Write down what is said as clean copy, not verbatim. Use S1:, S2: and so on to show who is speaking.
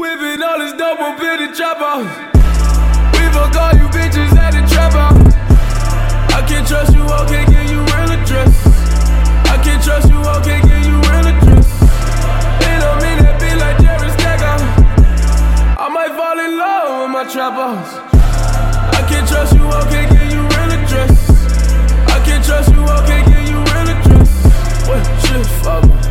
S1: Whipping all this dope up in the trap house. We fuck all you bitches at the trap house. I can't trust you, I can't give you real address. I can't trust you, I can't give you real address. It don't mean that be like Jerry Stacker. I might fall in love with my trap house. I can't trust you, I can't give you real address. I can't trust you, I can't give you real address. What shit, father?